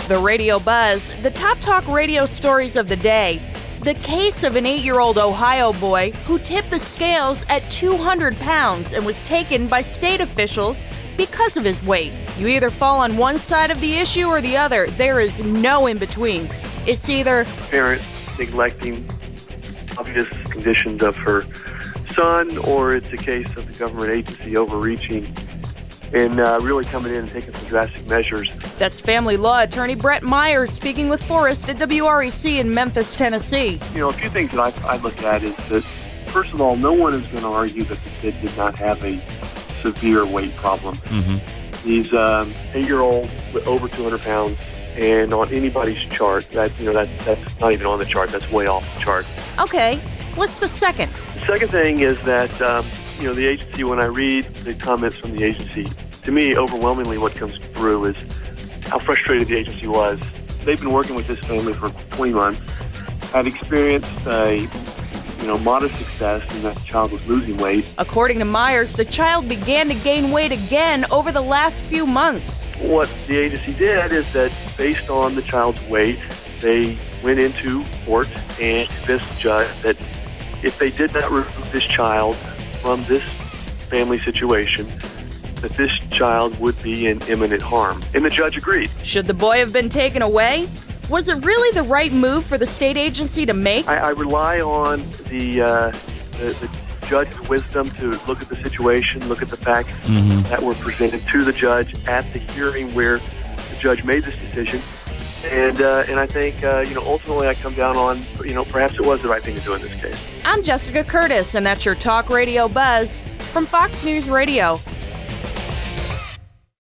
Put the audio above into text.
The Radio Buzz, the top talk radio stories of the day. The case of an 8-year-old Ohio boy who tipped the scales at 200 pounds and was taken by state officials because of his weight. You either fall on one side of the issue or the other. There is no in between. It's either parents neglecting obvious conditions of her son, or it's a case of the government agency overreaching and really coming in and taking some drastic measures. That's family law attorney Brett Myers speaking with Forrest at WREC in Memphis, Tennessee. You know, a few things that I look at is that, first of all, no one is going to argue that the kid did not have a severe weight problem. He's 8-year-old with over 200 pounds, and on anybody's chart, that's not even on the chart. That's way off the chart. Okay, what's the second? The second thing is that the agency, when I read the comments from the agency, to me, overwhelmingly what comes through is how frustrated the agency was. They've been working with this family for 20 months, had experienced a modest success in that the child was losing weight. According to Myers, the child began to gain weight again over the last few months. What the agency did is that, based on the child's weight, they went into court and convinced the judge that if they did not remove this child from this family situation, that this child would be in imminent harm. And the judge agreed. Should the boy have been taken away? Was it really the right move for the state agency to make? I rely on the judge's wisdom to look at the situation, look at the facts that were presented to the judge at the hearing where the judge made this decision. And I think, ultimately I come down on, perhaps it was the right thing to do in this case. I'm Jessica Curtis, and that's your Talk Radio Buzz from Fox News Radio.